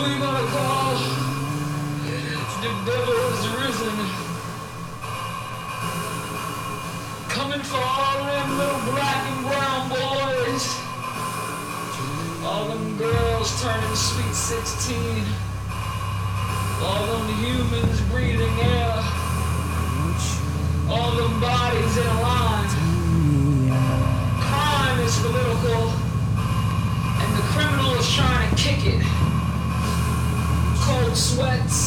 we gonna call? The devil is risen. Coming for all them little black and brown boys. All them girls turning sweet 16. All them humans breathing air. All them bodies in a line. Crime is political. And the criminal is trying to kick it. Cold sweats.